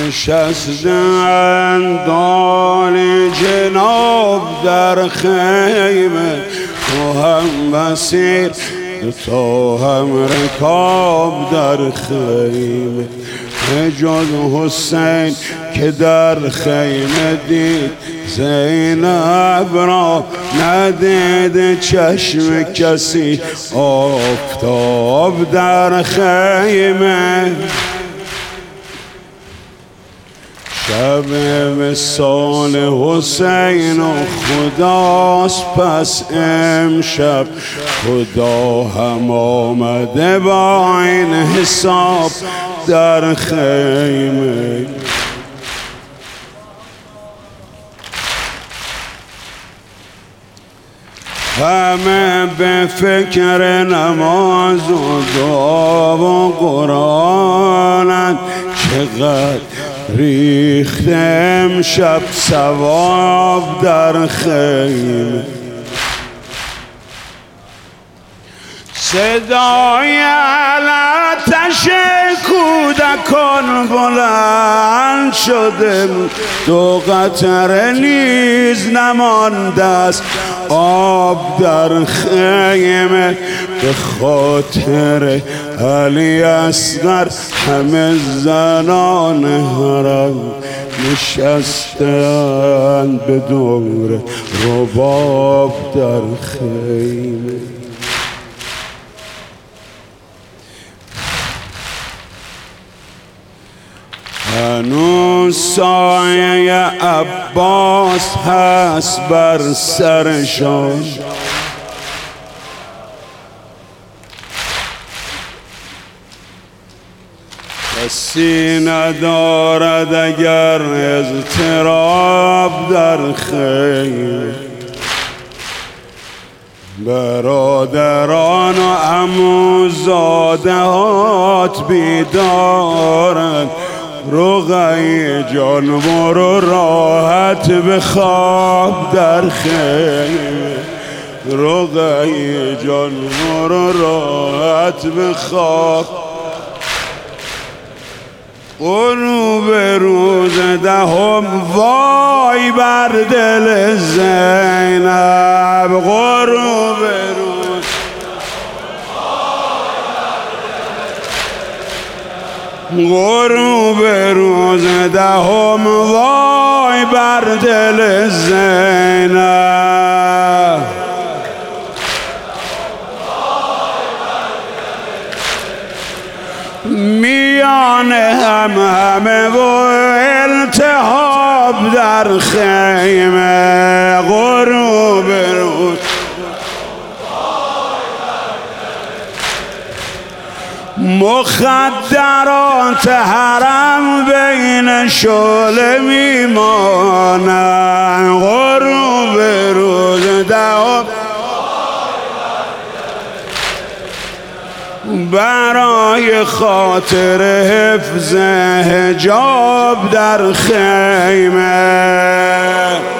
نشستن داری جناب در خیمه، تو هم بسیر تو هم رکاب در خیمه. جز حسین که در خیمه دید زینب را، ندید چشم کسی آفتاب در خیمه. شب وصال حسین و خداست، پس امشب خدا هم آمده با این حساب در خیمه. همه به فکر نماز و دعا و قرآنند، چقدر ریخته امشب ثواب در خیمه. صدای آتش کودکان بلند شده، دو قطره نیز نمانده است آب در خیمه. به خاطر علی اصغر همه زنان حرم نشستند به دور رباب در خیمه. هنوز سایه عباس هست بر سرشان، کسی ندارد اگر اضطراب در خیمه. برادران و عموزادهات بیدارند، رقیه جان برو راحت بخواب در خیمه. رقیه جان برو راحت بخواب. غروب روز دهم وای بر دل زینب، غروب روز غروب روز دهم وای بر دل زینب. میان همه و التهاب در خیمه. غروب روز مخدرات حرم بین شعله میمانند. غروب روز دهم برای خاطر حفظ حجاب در خیمه.